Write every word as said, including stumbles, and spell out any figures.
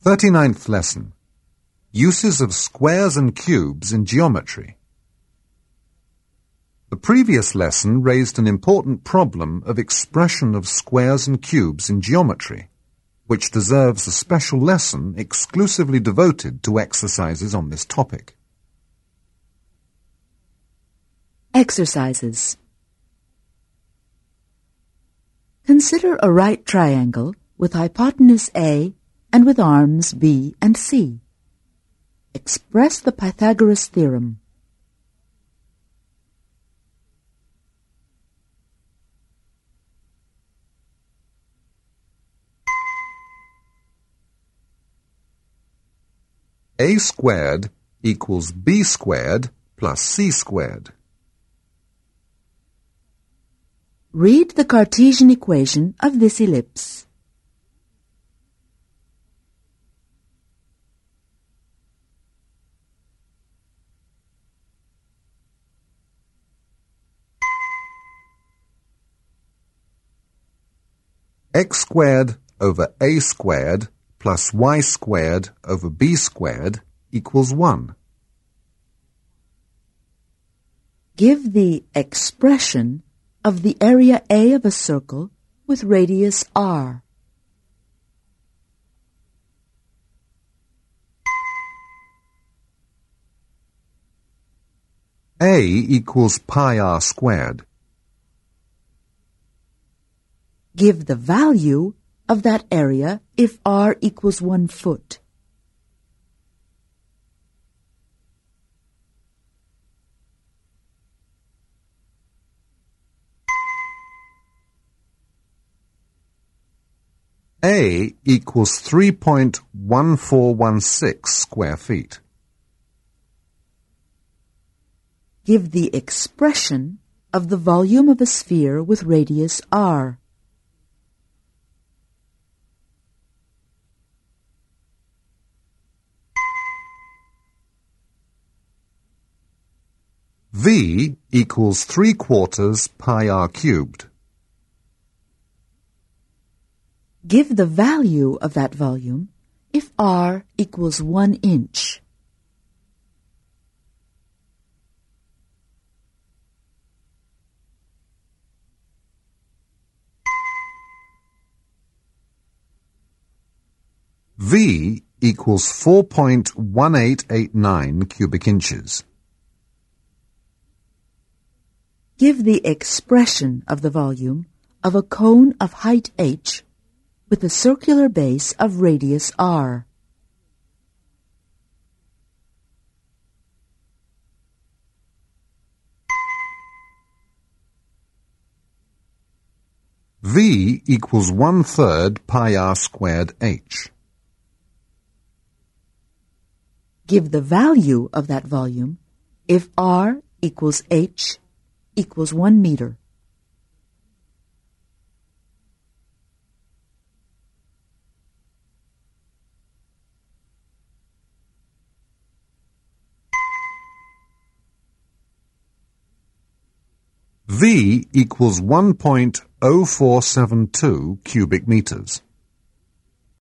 thirty-ninth lesson. Uses of squares and cubes in geometry. The previous lesson raised an important problem of expression of squares and cubes in geometry, which deserves a special lesson exclusively devoted to exercises on this topic. Exercises. Consider a right triangle with hypotenuse A and with arms B and C. Express the Pythagoras theorem. A squared equals B squared plus C squared. Read the Cartesian equation of this ellipse. X squared over A squared plus Y squared over B squared equals one. Give the expression of the area A of a circle with radius R. A equals pi r squared. Give the value of that area if R equals one foot. A equals three point one four one six square feet. Give the expression of the volume of a sphere with radius R. V equals three quarters pi r cubed. Give the value of that volume if R equals one inch. V equals four point one eight eight nine cubic inches. Give the expression of the volume of a cone of height h with a circular base of radius r. V equals one third pi r squared h. Give the value of that volume if r equals h equals one meter. V equals one point zero four seven two cubic meters.